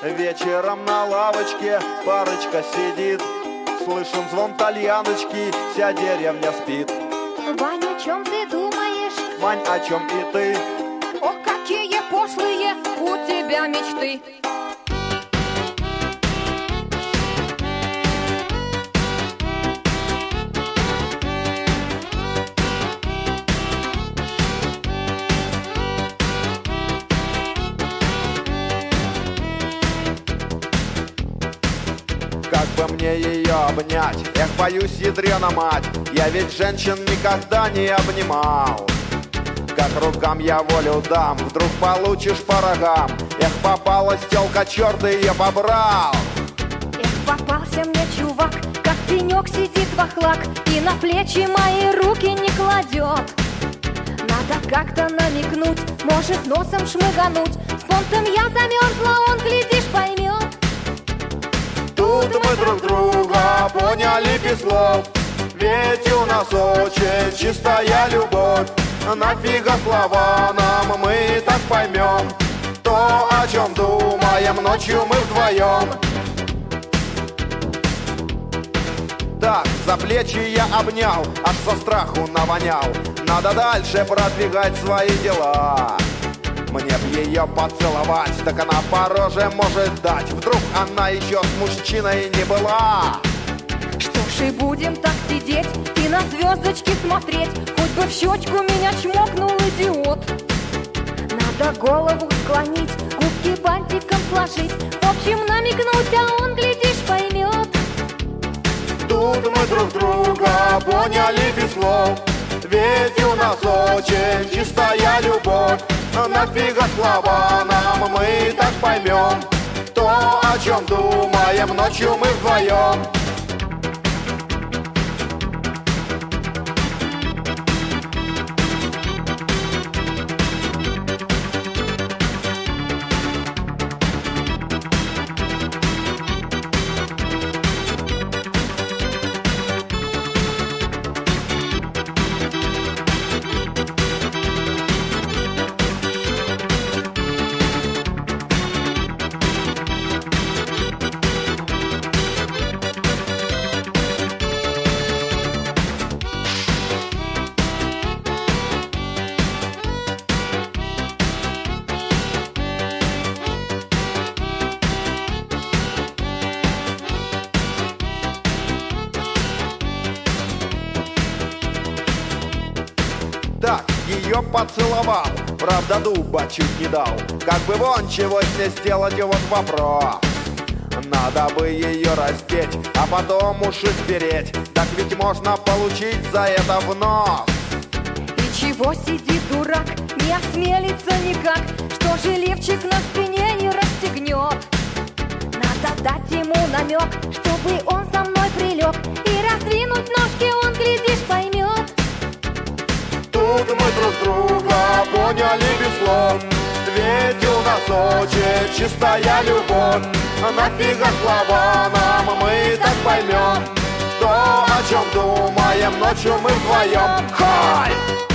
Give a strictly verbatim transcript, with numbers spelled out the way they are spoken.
Вечером на лавочке парочка сидит, слышен звон тальяночки, вся деревня спит. Вань, о чем ты думаешь? Вань, о чем и ты? Ох, какие пошлые у тебя мечты. Как бы мне ее обнять? Эх, боюсь, ядрена мать, я ведь женщин никогда не обнимал. Как рукам я волю дам, вдруг получишь по рогам. Эх, попалась тёлка, чёрт ее побрал. Эх, попался мне чувак, как пенек сидит вахлак, и на плечи мои руки не кладет. Надо как-то намекнуть, может носом шмыгануть. С понтом я замерзла, он, глядишь, поймет. Тут мы друг друга поняли без слов, ведь у нас очень чистая любовь. Нафига слова нам, мы и так поймем то, о чем думаем ночью мы вдвоем. Так, за плечи я обнял, аж со страху навонял. Надо дальше продвигать свои дела. Мне б ее поцеловать, так она по роже может дать. Вдруг она еще с мужчиной не была. Что ж и будем так сидеть и на звездочки смотреть, хоть бы в щечку меня чмокнул идиот. Надо голову склонить, губки бантиком сложить, в общем намекнуть, а он, глядишь, поймет. Тут мы друг друга поняли без слов, ведь у нас очень чистая любовь. Нафига слова нам, мы и так поймем то, о чем думаем ночью мы вдвоем. Так, ее поцеловал, правда дуба чуть не дал. Как бы вон чего с ней сделать, и вот вопрос. Надо бы ее раздеть, а потом уши спереть. Так ведь можно получить за это в нос. И чего сидит дурак, не осмелится никак, что же лифчик на спине не расстегнет. Надо дать ему намек, чтобы он со мной прилег, и раздвинуть ножки он, глядишь, поймет. Тут мы друг друга поняли без слов, ведь у нас очень чистая любовь. Нафига слова нам, мы и так поймем то, о чем думаем ночью мы вдвоем. Хай!